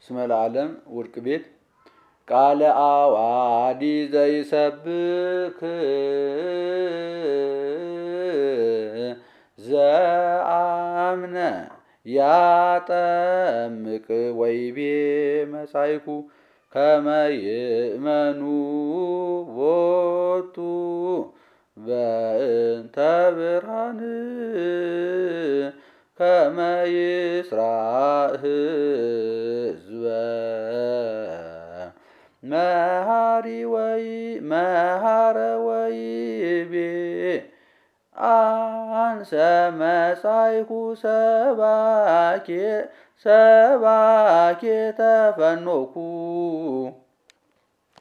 እስመ ለዓለም ወርቅ ቤት ቃለ አዋዲ ዘይሰብክ ዘአምነ ያጠምቅ ወይቤ መጻይኩ ከመ ይእመኑ ቦቱ በእንተ ብርሃን ከመ ይስራዕ ሕዝበ መሃረ ወይቤ አንሰ መጻይኩ ሰባኬ ተፈኖኩ